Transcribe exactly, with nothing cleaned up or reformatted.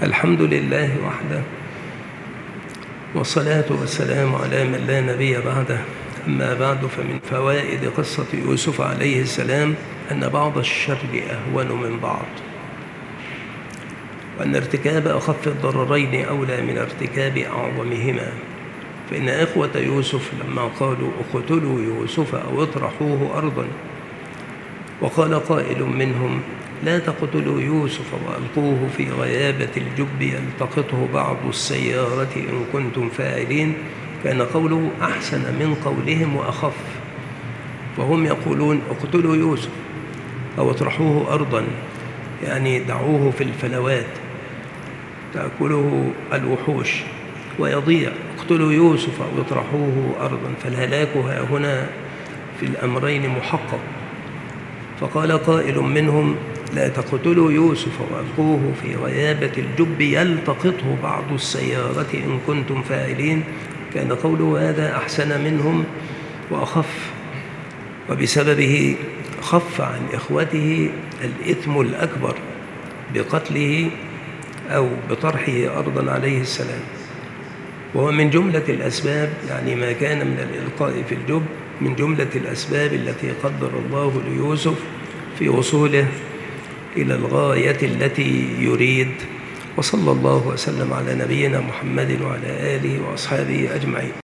الحمد لله وحده، والصلاة والسلام على من لا نبي بعده. أما بعد، فمن فوائد قصة يوسف عليه السلام أن بعض الشر أهون من بعض، وأن ارتكاب أخف الضررين أولى من ارتكاب أعظمهما. فإن إخوة يوسف لما قالوا اقتلوا يوسف أو اطرحوه أرضا، وقال قائل منهم لا تقتلوا يوسف وألقوه في غيابة الجب يلتقطه بعض السيارة إن كنتم فاعلين، كان قوله أحسن من قولهم وأخف. فهم يقولون اقتلوا يوسف أو اطرحوه أرضا، يعني دعوه في الفلوات تأكله الوحوش ويضيع. اقتلوا يوسف أو اطرحوه أرضا، فالهلاك ها هنا في الأمرين محقق. فقال قائل منهم لا تقتلوا يوسف وألقوه في غيابة الجب يلتقطه بعض السيارة إن كنتم فاعلين، كان قوله هذا أحسن منهم وأخف، وبسببه خف عن إخوته الإثم الأكبر بقتله أو بطرحه أرضا عليه السلام. وهو من جملة الأسباب، يعني ما كان من الإلقاء في الجب من جملة الأسباب التي قدر الله ليوسف في وصوله إلى الغاية التي يريد. وصلى الله وسلم على نبينا محمد وعلى آله وأصحابه أجمعين.